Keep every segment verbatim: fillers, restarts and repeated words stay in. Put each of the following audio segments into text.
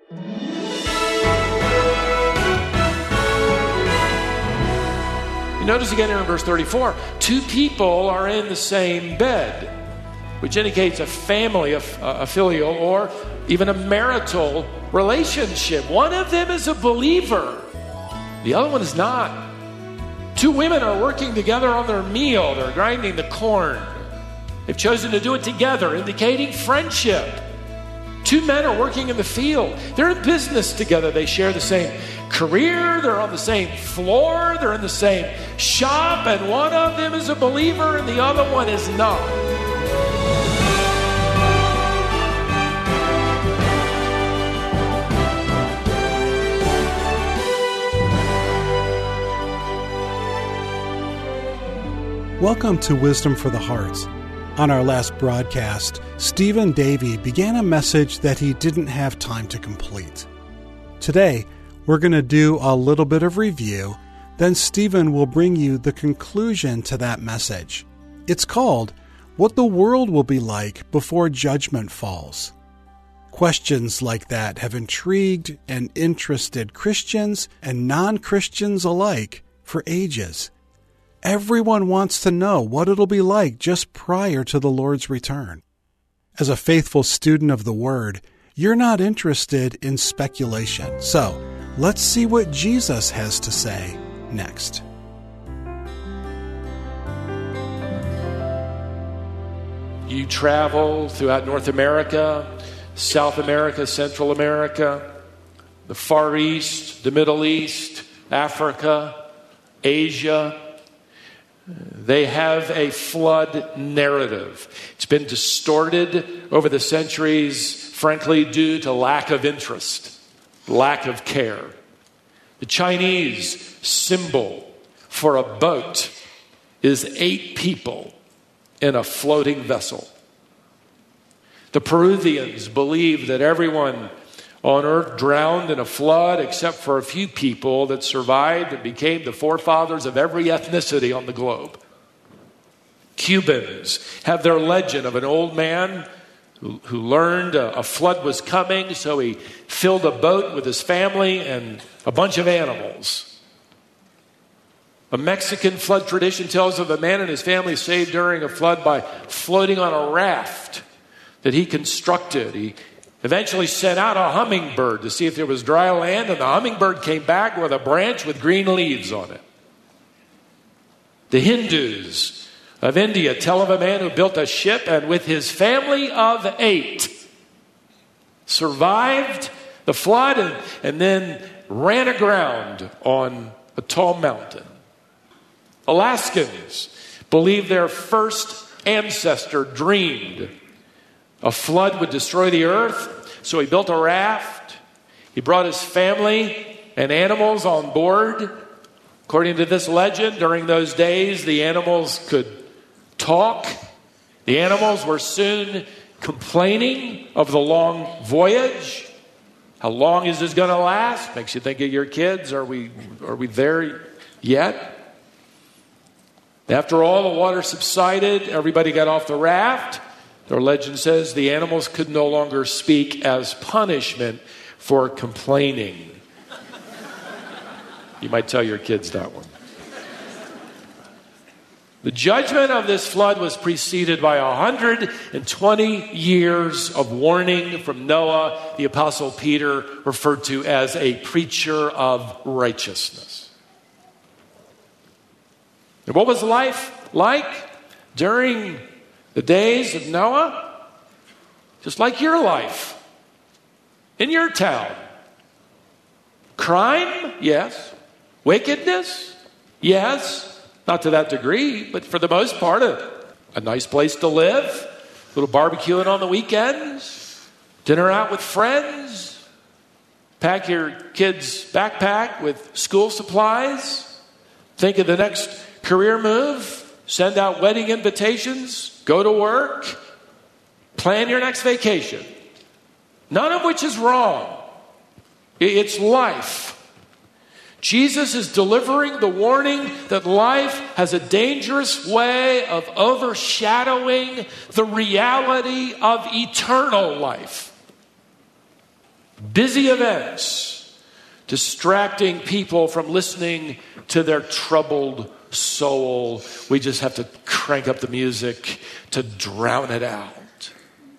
You notice again here in verse thirty-four, two people are in the same bed, which indicates a family, a, a filial, or even a marital relationship. One of them is a believer. The other one is not. Two women are working together on their meal. They're grinding the corn. They've chosen to do it together, indicating friendship. Two men are working in the field. They're in business together. They share the same career. They're on the same floor. They're in the same shop. And one of them is a believer and the other one is not. Welcome to Wisdom for the Heart. On our last broadcast, Stephen Davey began a message that he didn't have time to complete. Today, we're going to do a little bit of review, then Stephen will bring you the conclusion to that message. It's called, What the World Will Be Like Before Judgment Falls. Questions like that have intrigued and interested Christians and non-Christians alike for ages. Everyone wants to know what it'll be like just prior to the Lord's return. As a faithful student of the Word, you're not interested in speculation. So, let's see what Jesus has to say next. You travel throughout North America, South America, Central America, the Far East, the Middle East, Africa, Asia. They have a flood narrative. It's been distorted over the centuries, frankly, due to lack of interest, lack of care. The Chinese symbol for a boat is eight people in a floating vessel. The Peruvians believe that everyone on earth drowned in a flood except for a few people that survived and became the forefathers of every ethnicity on the globe. Cubans have their legend of an old man who, who learned a, a flood was coming, so he filled a boat with his family and a bunch of animals. A Mexican flood tradition tells of a man and his family saved during a flood by floating on a raft that he constructed. He eventually sent out a hummingbird to see if there was dry land, and the hummingbird came back with a branch with green leaves on it. The Hindus of India tell of a man who built a ship and with his family of eight survived the flood and, and then ran aground on a tall mountain. Alaskans believe their first ancestor dreamed a flood would destroy the earth, so he built a raft. He brought his family and animals on board. According to this legend, during those days, the animals could talk. The animals were soon complaining of the long voyage. How long is this going to last? Makes you think of your kids. Are we, are we there yet? After all, the water subsided. Everybody got off the raft. Their legend says the animals could no longer speak as punishment for complaining. You might tell your kids that one. The judgment of this flood was preceded by one hundred twenty years of warning from Noah, the Apostle Peter, referred to as a preacher of righteousness. And what was life like during the days of Noah? Just like your life in your town. Crime? Yes. Wickedness? Yes. Not to that degree, but for the most part, a, a nice place to live. A little barbecuing on the weekends. Dinner out with friends. Pack your kid's backpack with school supplies. Think of the next career move. Send out wedding invitations. Go to work. Plan your next vacation. None of which is wrong. It's life. Jesus is delivering the warning that life has a dangerous way of overshadowing the reality of eternal life. Busy events, distracting people from listening to their troubled soul. We just have to crank up the music to drown it out.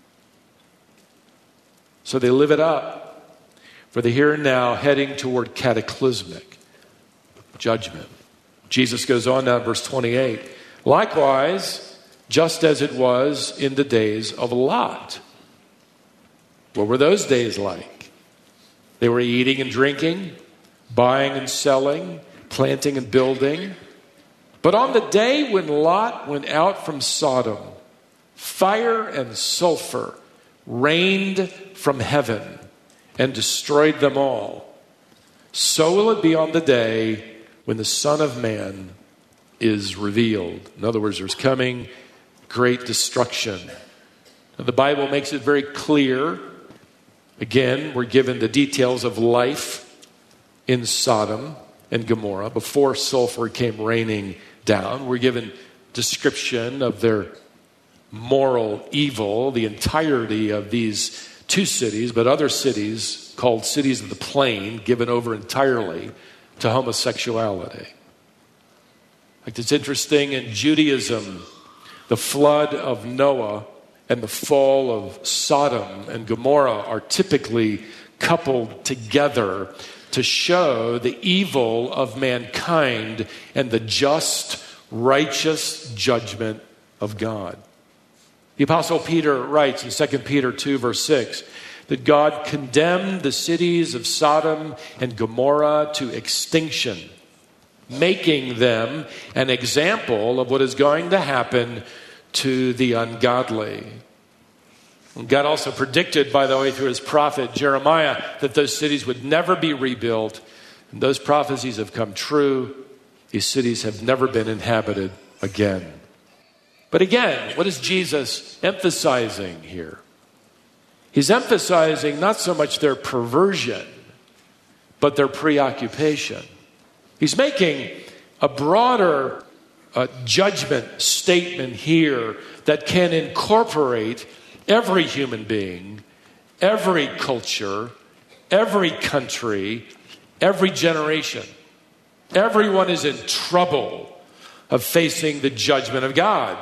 So they live it up for the here and now, heading toward cataclysmic judgment. Jesus goes on now in verse twenty-eight. Likewise, just as it was in the days of Lot. What were those days like? They were eating and drinking, buying and selling, planting and building. But on the day when Lot went out from Sodom, fire and sulfur rained from heaven and destroyed them all. So will it be on the day when the Son of Man is revealed. In other words, there's coming great destruction. Now, the Bible makes it very clear. Again, we're given the details of life in Sodom and Gomorrah before sulfur came raining down. We're given description of their moral evil, the entirety of these two cities, but other cities called cities of the plain, given over entirely to homosexuality. Like, it's interesting in Judaism, the flood of Noah and the fall of Sodom and Gomorrah are typically coupled together to show the evil of mankind and the just, righteous judgment of God. The Apostle Peter writes in Second Peter two, verse six, that God condemned the cities of Sodom and Gomorrah to extinction, making them an example of what is going to happen to the ungodly. And God also predicted, by the way, through his prophet Jeremiah, that those cities would never be rebuilt. And those prophecies have come true. These cities have never been inhabited again. But again, what is Jesus emphasizing here? He's emphasizing not so much their perversion, but their preoccupation. He's making a broader uh, judgment statement here that can incorporate every human being, every culture, every country, every generation. Everyone is in trouble of facing the judgment of God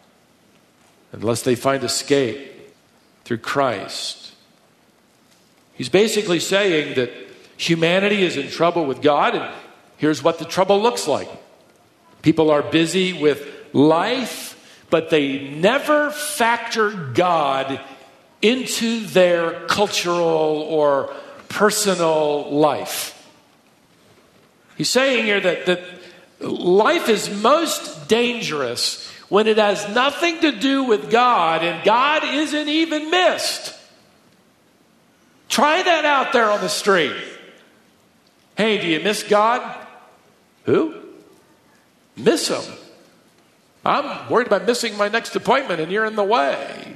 unless they find escape through Christ. He's basically saying that humanity is in trouble with God, and here's what the trouble looks like. People are busy with life, but they never factor God into their cultural or personal life. He's saying here that, that life is most dangerous when it has nothing to do with God and God isn't even missed. Try that out there on the street. Hey, do you miss God? Who? Miss him. I'm worried about missing my next appointment and you're in the way.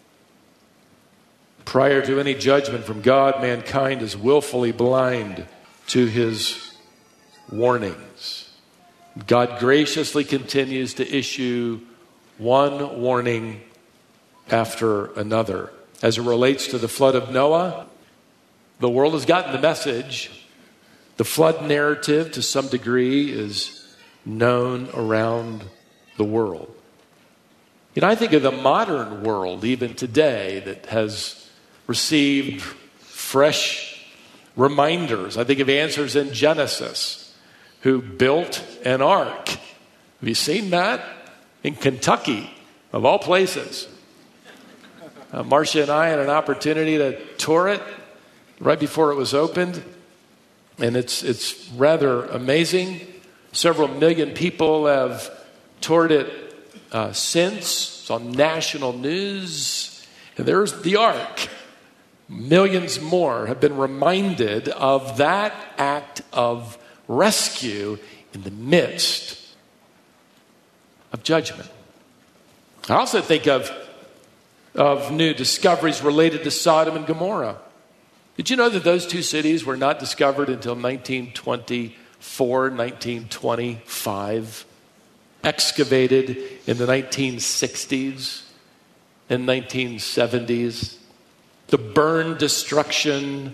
Prior to any judgment from God, mankind is willfully blind to his warnings. God graciously continues to issue one warning after another. As it relates to the flood of Noah, the world has gotten the message. The flood narrative, to some degree, is known around the world. You know, I think of the modern world, even today, that has received fresh reminders. I think of Answers in Genesis, who built an ark. Have you seen that? In Kentucky, of all places. Uh, Marcia and I had an opportunity to tour it right before it was opened. And it's it's rather amazing. Several million people have toured it uh, since. It's on national news. And there's the ark. Millions more have been reminded of that act of rescue in the midst of judgment. I also think of, of new discoveries related to Sodom and Gomorrah. Did you know that those two cities were not discovered until nineteen twenty-four, nineteen twenty-five? Excavated in the nineteen sixties and nineteen seventies. The burn destruction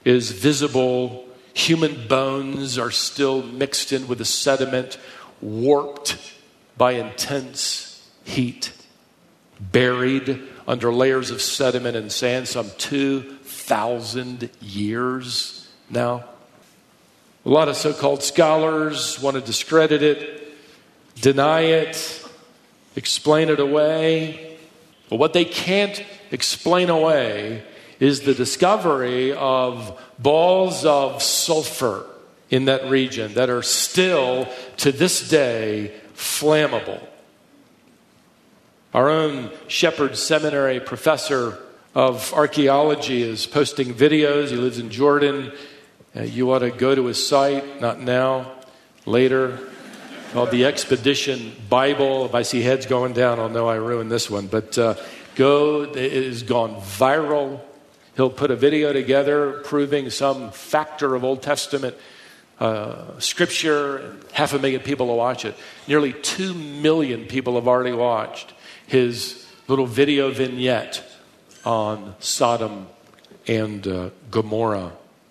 is visible. Human bones are still mixed in with the sediment, warped by intense heat, buried under layers of sediment and sand, some two thousand years now. A lot of so-called scholars want to discredit it, deny it, explain it away. But what they can't explain away is the discovery of balls of sulfur in that region that are still, to this day, flammable. Our own Shepherd Seminary professor of archaeology is posting videos. He lives in Jordan. Uh, you ought to go to his site, not now, later, called the Expedition Bible. If I see heads going down, I'll know I ruined this one. But uh, go, it has gone viral. He'll put a video together proving some factor of Old Testament uh, scripture, and half a million people will watch it. Nearly two million people have already watched his little video vignette on Sodom and uh, Gomorrah.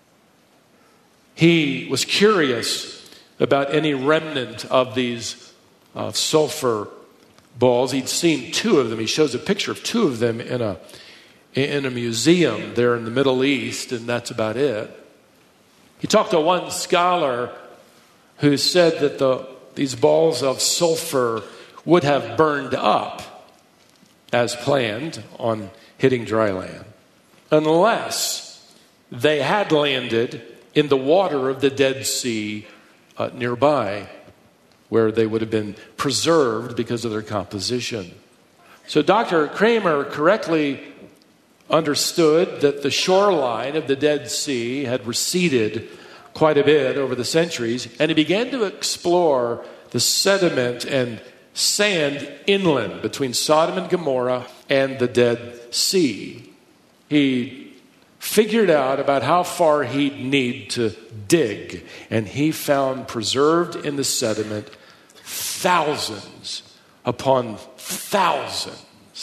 He was curious about any remnant of these uh, sulfur balls. He'd seen two of them. He shows a picture of two of them in a in a museum there in the Middle East, and that's about it. He talked to one scholar who said that the these balls of sulfur would have burned up as planned on hitting dry land, unless they had landed in the water of the Dead Sea uh, nearby, where they would have been preserved because of their composition. So Doctor Kramer correctly understood that the shoreline of the Dead Sea had receded quite a bit over the centuries, and he began to explore the sediment and sand inland between Sodom and Gomorrah and the Dead Sea. He figured out about how far he'd need to dig, and he found preserved in the sediment thousands upon thousands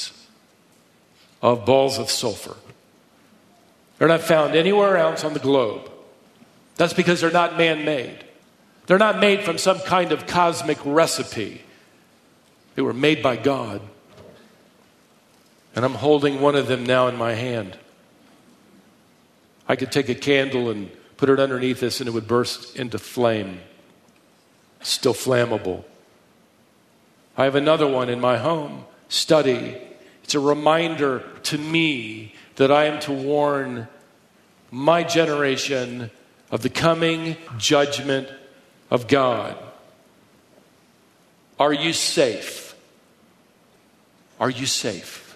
of balls of sulfur. They're not found anywhere else on the globe. That's because they're not man-made. They're not made from some kind of cosmic recipe. They were made by God. And I'm holding one of them now in my hand. I could take a candle and put it underneath this and it would burst into flame. Still flammable. I have another one in my home study. It's a reminder to me that I am to warn my generation of the coming judgment of God. Are you safe? Are you safe?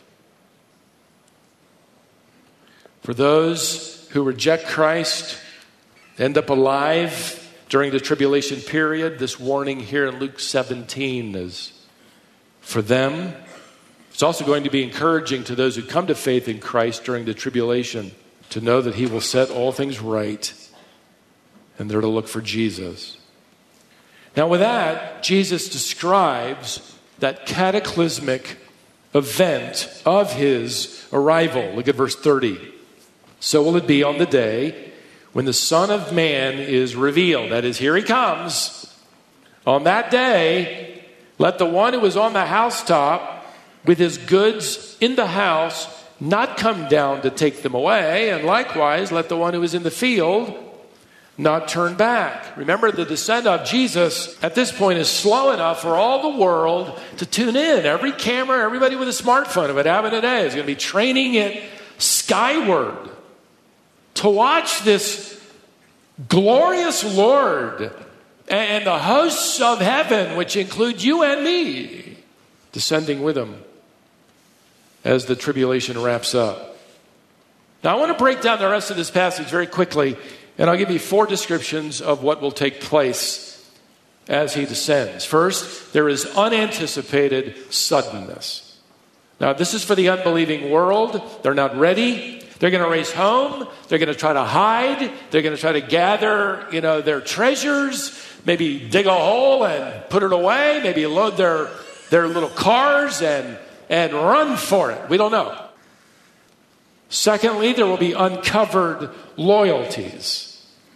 For those who reject Christ, end up alive during the tribulation period, this warning here in Luke seventeen is for them. It's also going to be encouraging to those who come to faith in Christ during the tribulation to know that He will set all things right, and they're to look for Jesus. Now with that, Jesus describes that cataclysmic event of His arrival. Look at verse thirty. So will it be on the day when the Son of Man is revealed. That is, here He comes. On that day, let the one who is on the housetop with his goods in the house not come down to take them away. And likewise, let the one who is in the field not turn back. Remember, the descent of Jesus at this point is slow enough for all the world to tune in. Every camera, everybody with a smartphone, if it happened today, is going to be training it skyward to watch this glorious Lord and the hosts of heaven, which include you and me, descending with Him as the tribulation wraps up. Now, I want to break down the rest of this passage very quickly, and I'll give you four descriptions of what will take place as He descends. First, there is unanticipated suddenness. Now, this is for the unbelieving world. They're not ready. They're going to race home. They're going to try to hide. They're going to try to gather, you know, their treasures, maybe dig a hole and put it away, maybe load their, their little cars and, and run for it. We don't know. Secondly, there will be uncovered loyalties.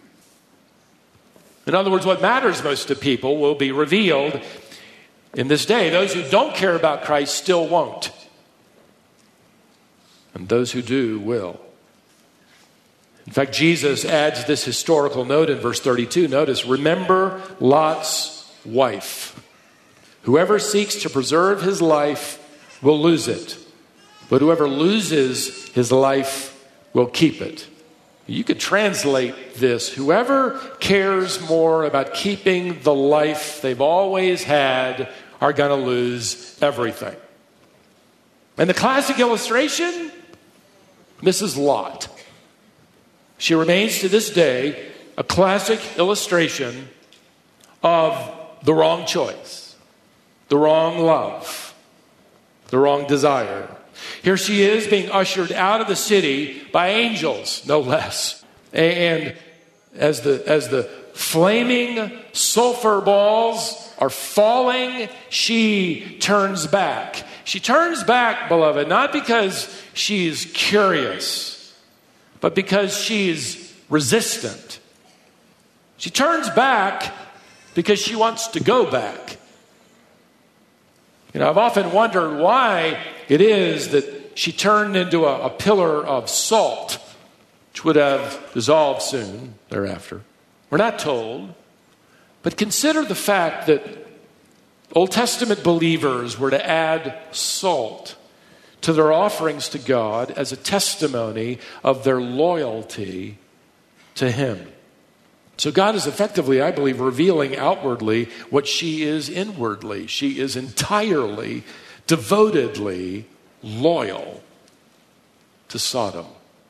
In other words, what matters most to people will be revealed in this day. Those who don't care about Christ still won't. And those who do will. In fact, Jesus adds this historical note in verse thirty-two. Notice, remember Lot's wife. Whoever seeks to preserve his life will lose it. But whoever loses his life will keep it. You could translate this. Whoever cares more about keeping the life they've always had are going to lose everything. And the classic illustration, Missus Lot. She remains to this day a classic illustration of the wrong choice, the wrong love, the wrong desire. Here she is being ushered out of the city by angels, no less. And as the, as the flaming sulfur balls are falling, she turns back. She turns back, beloved, not because she's curious, but because she's resistant. She turns back because she wants to go back. You know, I've often wondered why it is that she turned into a, a pillar of salt, which would have dissolved soon thereafter. We're not told. But consider the fact that Old Testament believers were to add salt to their offerings to God as a testimony of their loyalty to Him. So God is effectively, I believe, revealing outwardly what she is inwardly. She is entirely, devotedly loyal to Sodom.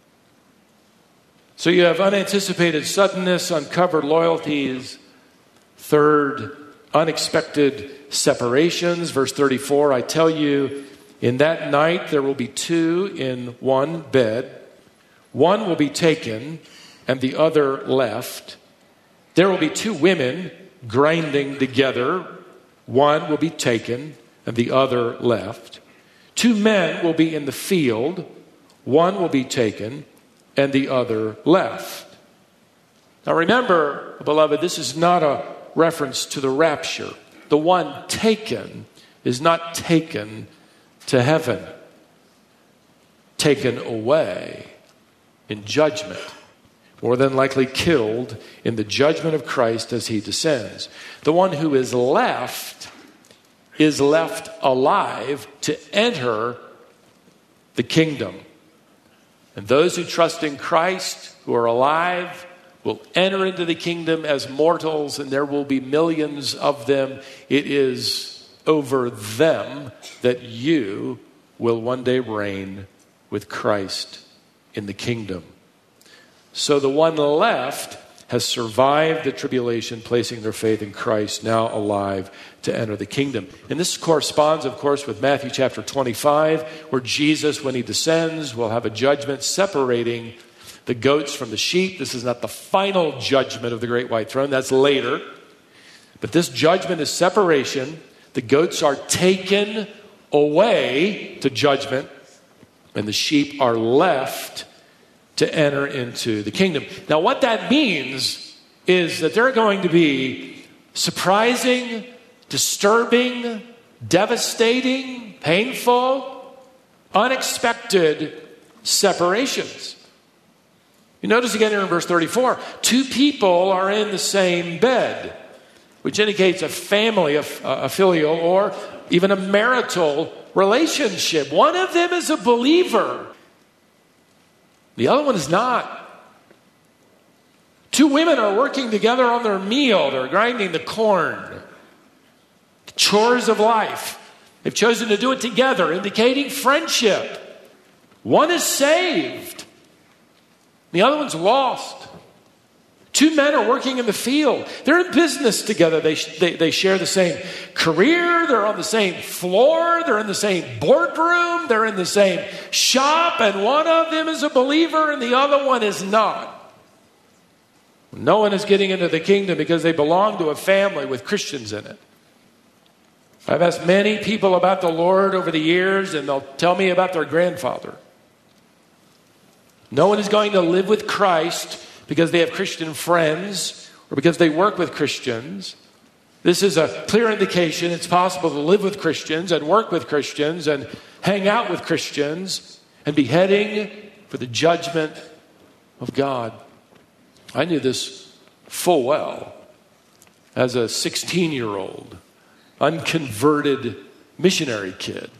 So you have unanticipated suddenness, uncovered loyalties. Third, unexpected separations. Verse thirty-four, I tell you, in that night there will be two in one bed. One will be taken and the other left. There will be two women grinding together. One will be taken and the other left. Two men will be in the field. One will be taken and the other left. Now remember, beloved, this is not a reference to the rapture. The one taken is not taken to heaven. Taken away in judgment. More than likely killed in the judgment of Christ as He descends. The one who is left is left alive to enter the kingdom. And those who trust in Christ, who are alive, will enter into the kingdom as mortals, and there will be millions of them. It is over them that you will one day reign with Christ in the kingdom. So the one left has survived the tribulation, placing their faith in Christ, now alive to enter the kingdom. And this corresponds, of course, with Matthew chapter twenty-five, where Jesus, when He descends, will have a judgment separating the goats from the sheep. This is not the final judgment of the great white throne. That's later. But this judgment is separation. The goats are taken away to judgment, and the sheep are left to enter into the kingdom. Now, what that means is that there are going to be surprising, disturbing, devastating, painful, unexpected separations. You notice again here in verse thirty-four, two people are in the same bed, which indicates a family, a, a filial, or even a marital relationship. One of them is a believer. The other one is not. Two women are working together on their meal. They're grinding the corn. The chores of life. They've chosen to do it together, indicating friendship. One is saved. The other one's lost. Two men are working in the field. They're in business together. They, they, they share the same career. They're on the same floor. They're in the same boardroom. They're in the same shop. And one of them is a believer and the other one is not. No one is getting into the kingdom because they belong to a family with Christians in it. I've asked many people about the Lord over the years, and they'll tell me about their grandfather. No one is going to live with Christ because they have Christian friends or because they work with Christians. This is a clear indication it's possible to live with Christians and work with Christians and hang out with Christians and be heading for the judgment of God. I knew this full well as a sixteen-year-old, unconverted missionary kid.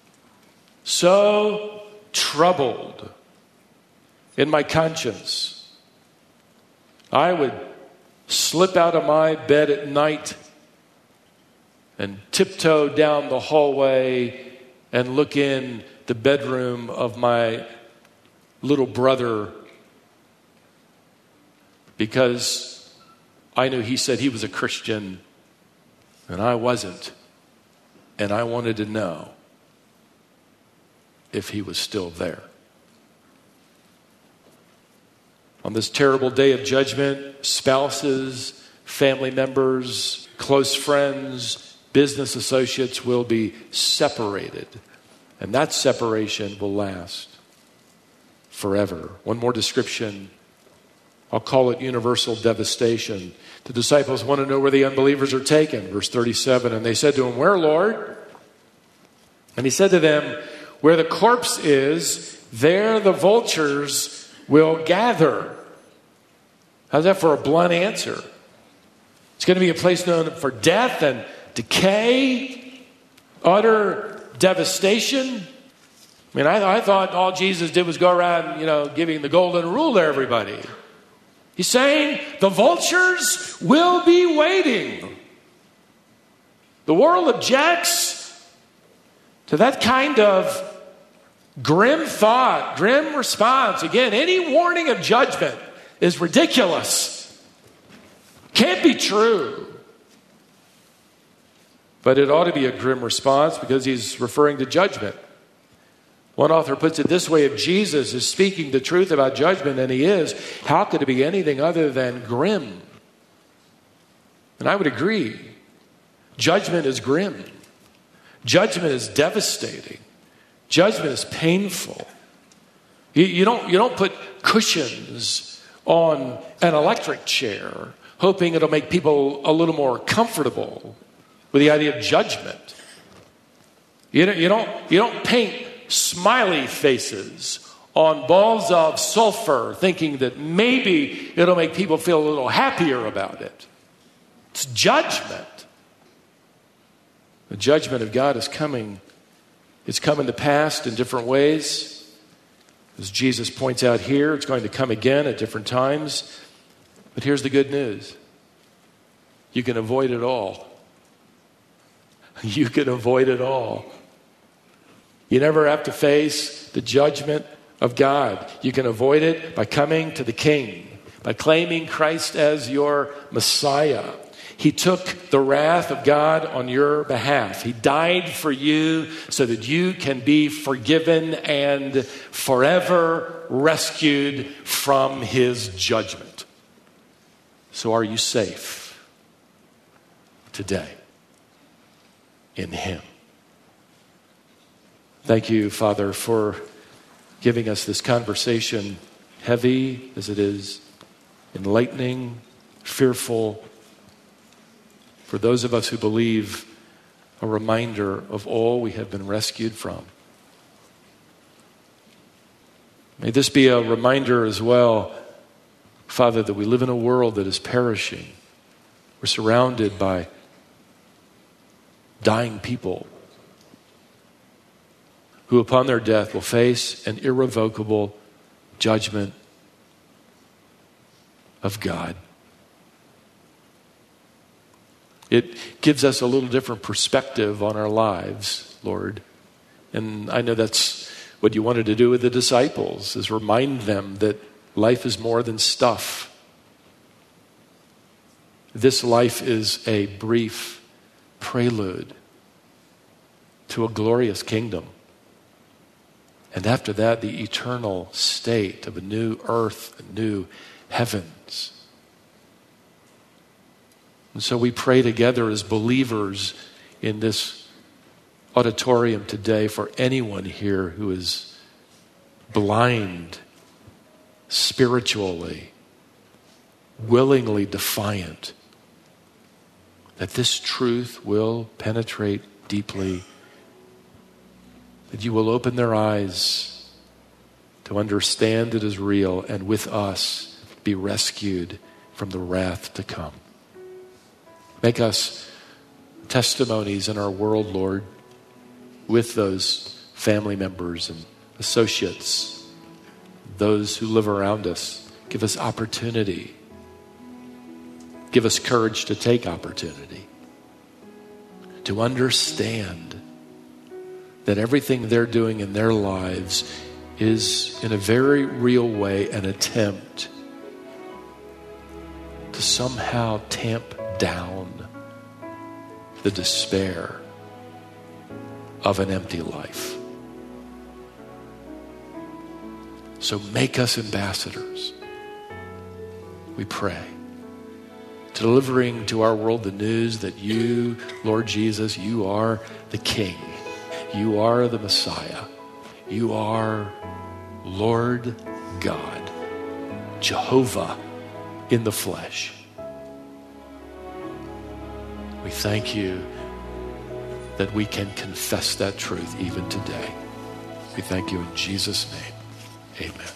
So troubled in my conscience, I would slip out of my bed at night and tiptoe down the hallway and look in the bedroom of my little brother because I knew he said he was a Christian and I wasn't. And I wanted to know if he was still there. On this terrible day of judgment, spouses, family members, close friends, business associates will be separated. And that separation will last forever. One more description. I'll call it universal devastation. The disciples want to know where the unbelievers are taken. Verse thirty-seven, and they said to him, "Where, Lord?" And he said to them, "Where the corpse is, there the vultures will gather." How's that for a blunt answer? It's going to be a place known for death and decay, utter devastation. I mean, I, I thought all Jesus did was go around, you know, giving the golden rule to everybody. He's saying the vultures will be waiting. The world objects to that kind of grim thought, grim response. Again, any warning of judgment is ridiculous. Can't be true. But it ought to be a grim response because he's referring to judgment. One author puts it this way: if Jesus is speaking the truth about judgment, and he is, how could it be anything other than grim? And I would agree. Judgment is grim. Judgment is devastating. Judgment is painful. You, you don't, you don't put cushions on an electric chair hoping it'll make people a little more comfortable with the idea of judgment. You don't, you don't, you don't paint smiley faces on balls of sulfur thinking that maybe it'll make people feel a little happier about it. It's judgment. The judgment of God is coming. It's come in the past in different ways. As Jesus points out here, it's going to come again at different times. But here's the good news. You can avoid it all. You can avoid it all. You never have to face the judgment of God. You can avoid it by coming to the King, by claiming Christ as your Messiah. He took the wrath of God on your behalf. He died for you so that you can be forgiven and forever rescued from his judgment. So are you safe today in him? Thank you, Father, for giving us this conversation, heavy as it is, enlightening, fearful. For those of us who believe, a reminder of all we have been rescued from. May this be a reminder as well, Father, that we live in a world that is perishing. We're surrounded by dying people who upon their death will face an irrevocable judgment of God. It gives us a little different perspective on our lives, Lord. And I know that's what you wanted to do with the disciples, is remind them that life is more than stuff. This life is a brief prelude to a glorious kingdom. And after that, the eternal state of a new earth and new heavens. And so we pray together as believers in this auditorium today for anyone here who is blind spiritually, willingly defiant, that this truth will penetrate deeply, that you will open their eyes to understand it is real, and with us be rescued from the wrath to come. Make us testimonies in our world, Lord, with those family members and associates, those who live around us. Give us opportunity. Give us courage to take opportunity, to understand that everything they're doing in their lives is, in a very real way, an attempt to somehow tamp down the despair of an empty life. So make us ambassadors, we pray, delivering to our world the news that you, Lord Jesus, you are the King. You are the Messiah. You are Lord God, Jehovah in the flesh. We thank you that we can confess that truth even today. We thank you in Jesus' name. Amen.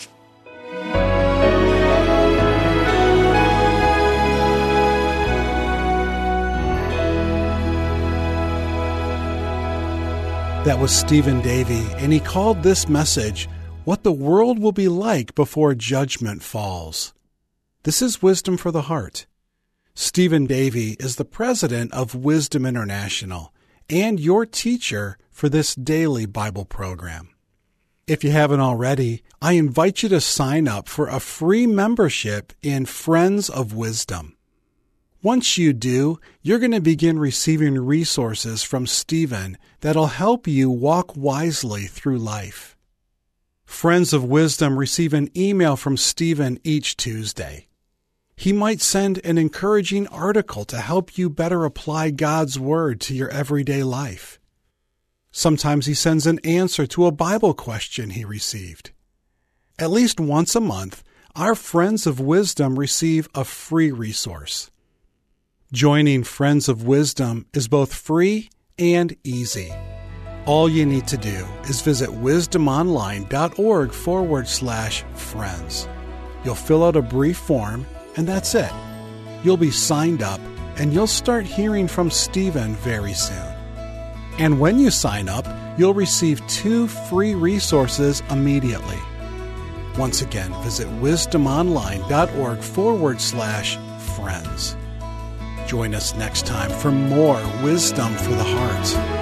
That was Stephen Davey, and he called this message, What the World Will Be Like Before Judgment Falls. This is Wisdom for the Heart. Stephen Davey is the president of Wisdom International and your teacher for this daily Bible program. If you haven't already, I invite you to sign up for a free membership in Friends of Wisdom. Once you do, you're going to begin receiving resources from Stephen that'll help you walk wisely through life. Friends of Wisdom receive an email from Stephen each Tuesday. He might send an encouraging article to help you better apply God's Word to your everyday life. Sometimes he sends an answer to a Bible question he received. At least once a month, our Friends of Wisdom receive a free resource. Joining Friends of Wisdom is both free and easy. All you need to do is visit wisdomonline.org forward slash friends. You'll fill out a brief form, and that's it. You'll be signed up, and you'll start hearing from Stephen very soon. And when you sign up, you'll receive two free resources immediately. Once again, visit wisdomonline.org forward slash friends. Join us next time for more Wisdom for the Heart.